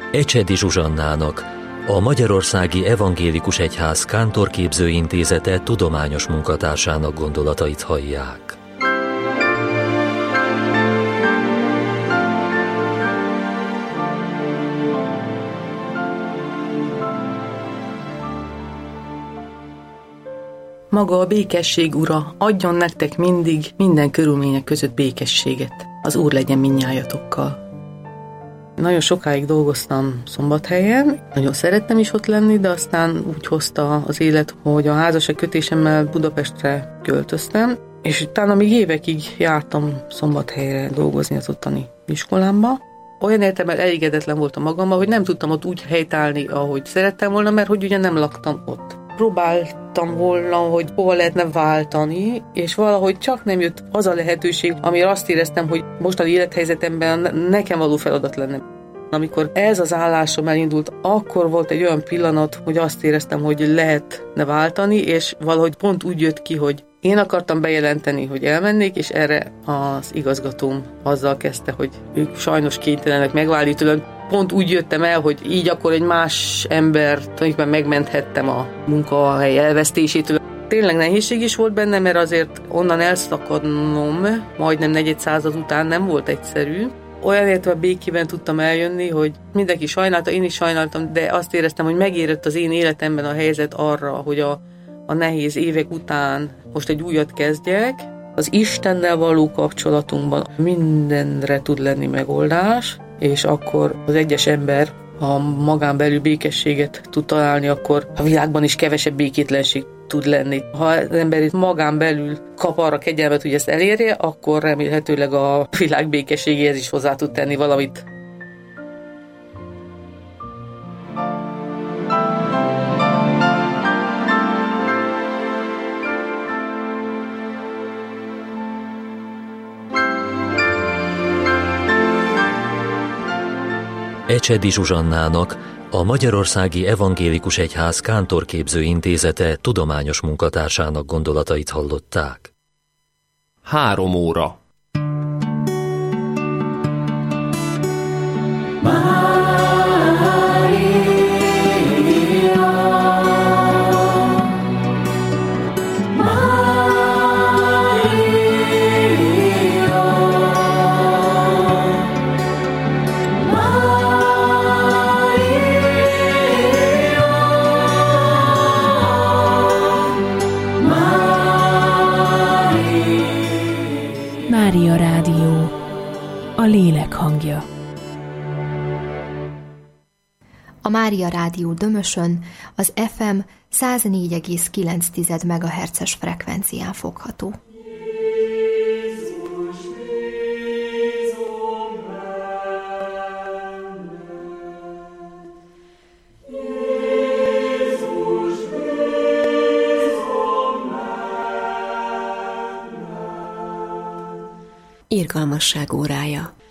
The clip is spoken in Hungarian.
Ecsedi Zsuzsannának, a Magyarországi Evangélikus Egyház Kántorképző Intézete tudományos munkatársának gondolatait hallják. Maga a békesség ura, adjon nektek mindig, minden körülmények között békességet. Az Úr legyen mindnyájatokkal. Nagyon sokáig dolgoztam Szombathelyen, nagyon szerettem is ott lenni, de aztán úgy hozta az élet, hogy a házasság kötésemmel Budapestre költöztem, és utána még évekig jártam Szombathelyre dolgozni az ottani iskolámba. Olyan értelemben elégedetlen voltam magammal, hogy nem tudtam ott úgy helytállni, ahogy szerettem volna, mert hogy ugye nem laktam ott. Próbáltam volna, hogy hova lehetne váltani, és valahogy csak nem jött az a lehetőség, amire azt éreztem, hogy mostani élethelyzetemben nekem való feladat lenne. Amikor ez az állásom elindult, akkor volt egy olyan pillanat, hogy azt éreztem, hogy lehetne váltani, és valahogy pont úgy jött ki, hogy én akartam bejelenteni, hogy elmennék, és erre az igazgatóm azzal kezdte, hogy ők sajnos kénytelenek megválni tőlem. Pont úgy jöttem el, hogy így akkor egy más embert tulajdonképpen megmenthettem a munkahely elvesztésétől. Tényleg nehézség is volt benne, mert azért onnan elszakadnom majdnem negyed század után nem volt egyszerű. Olyan értelemben békében tudtam eljönni, hogy mindenki sajnálta, én is sajnáltam, de azt éreztem, hogy megérett az én életemben a helyzet arra, hogy a nehéz évek után most egy újat kezdjek. Az Istennel való kapcsolatunkban mindenre tud lenni megoldás, és akkor az egyes ember, ha magán belül békességet tud találni, akkor a világban is kevesebb békétlenség tud lenni. Ha az ember itt magán belül kap arra kegyelmet, hogy ezt elérje, akkor remélhetőleg a világ békességéhez is hozzá tud tenni valamit. Ecsedi Zsuzsannának, a Magyarországi Evangélikus Egyház Kántorképző Intézete tudományos munkatársának gondolatait hallották. 3 óra. Mária Rádió, a lélek hangja. A Mária Rádió Dömösön az FM 104,9 MHz-es frekvencián fogható. Irgalmasság órája.